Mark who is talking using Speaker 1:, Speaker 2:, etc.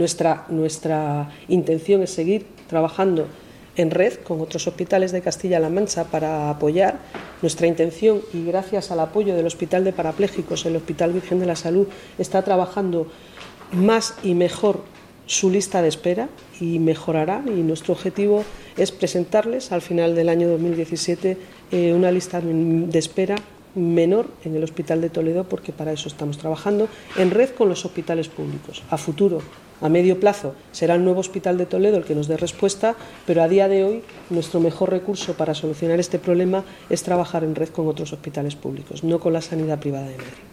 Speaker 1: Nuestra intención es seguir trabajando en red con otros hospitales de Castilla-La Mancha para apoyar. Nuestra intención, y gracias al apoyo del Hospital de Parapléjicos, el Hospital Virgen de la Salud está trabajando más y mejor su lista de espera y mejorará, y nuestro objetivo es presentarles al final del año 2017 una lista de espera menor en el Hospital de Toledo, porque para eso estamos trabajando en red con los hospitales públicos. A futuro, a medio plazo, será el nuevo Hospital de Toledo el que nos dé respuesta, pero a día de hoy nuestro mejor recurso para solucionar este problema es trabajar en red con otros hospitales públicos, no con la sanidad privada de Madrid.